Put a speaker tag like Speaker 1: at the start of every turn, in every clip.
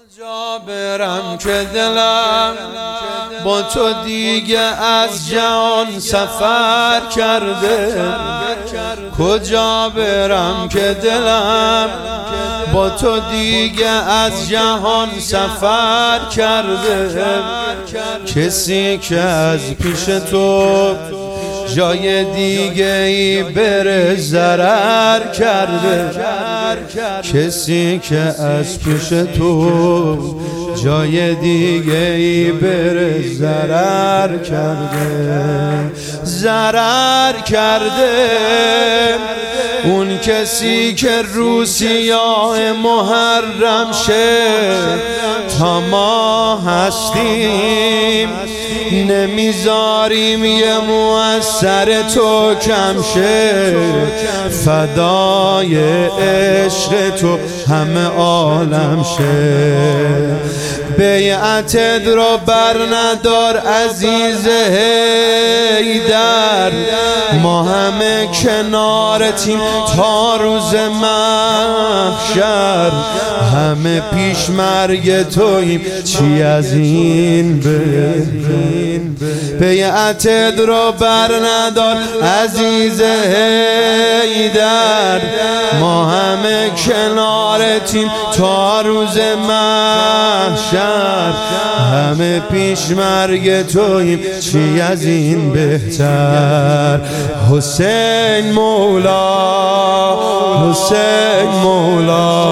Speaker 1: کجا برم که دلم با تو دیگه از جهان سفر کرده. کجا برم که دلم با تو دیگه از جهان سفر کرده. کسی که از پیش تو جای دیگه ای بره ضرر کرده. کسی که از پیش تو جای دیگه ای بره ضرر کرده. ضرر کرده اون کسی که رو سیاه محرم شه تا ما هستیم نمیذاریم یه مو از سر تو کم شه. فدای عشق تو همه عالم شه. بیعتت رو بر ندار عزیز حیدر، ما همه کنارتیم تا روز محشر. همه پیش مرگ توییم چی از این بهترین. بیعتت رو بر ندار عزیز حیدر، ما همه کنارتیم تا روز محشر. همه پیش مرگ توییم چی از این بهتر. حسین مولا، حسین مولا.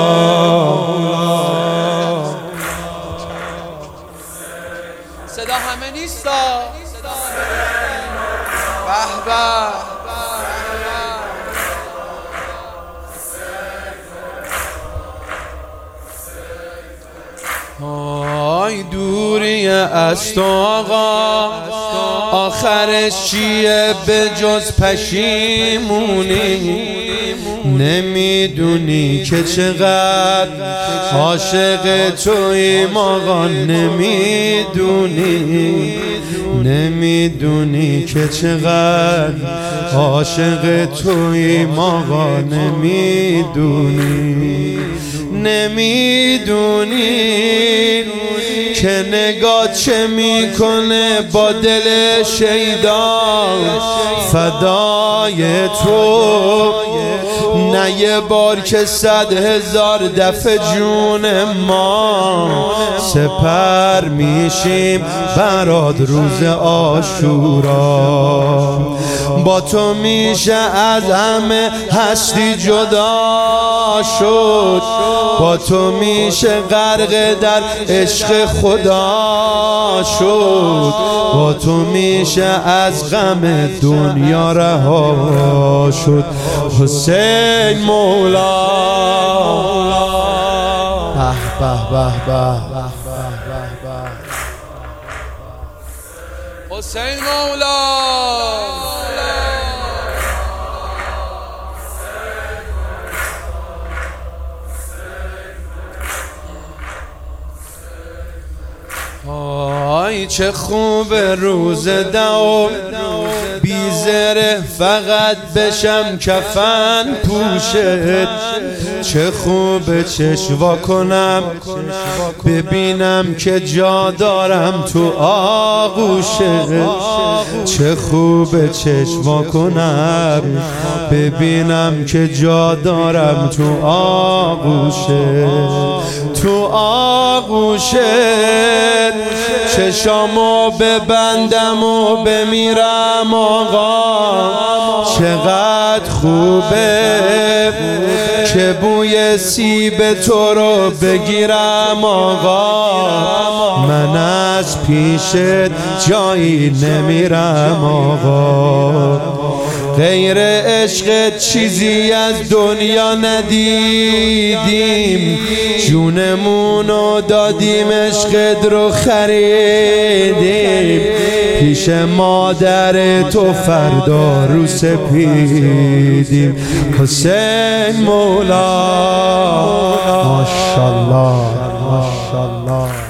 Speaker 2: صدا همه نیستا. به به.
Speaker 1: آی دوری از تو آقا، آخرش چیه به جز پشیمونی؟ نمیدونی که چقدر عاشق توییم آقا، نمیدونی. نمیدونی که چقدر عاشق توییم آقا، نمیدونی. نمیدونی که نگاه چه میکنه با دل شیدا فدای تو. نه یه بار که 100,000 دفعه جون ما سپر میشیم برات روز عاشورا. با تو میشه از همه هستی جدا شد، با تو میشه غرق در عشق خدا شد، با تو میشه از غم دنیا رها شد. حسین مولا. به به به به.
Speaker 2: حسین مولا.
Speaker 1: آی چه خوب روز دوم بی زره فقط بشم کفن پوشت. چه خوب چشوا کنم ببینم که جا دارم تو آغوشت. چه خوب چشوا کنم ببینم که جا دارم تو آغوشت. تو آغوشت چشامو ببندم و بمیرم آقا. چقدر خوبه که بوی سیب تو رو بگیرم آقا. من از پیشت جایی نمیرم آقا. غیر عشق چیزی از دنیا ندیدیم، جونمونو دادیم عشقت رو خریدیم. پیش مادر تو فردا رو سپیدیم. حسین مولا. ماشاءالله ماشاءالله.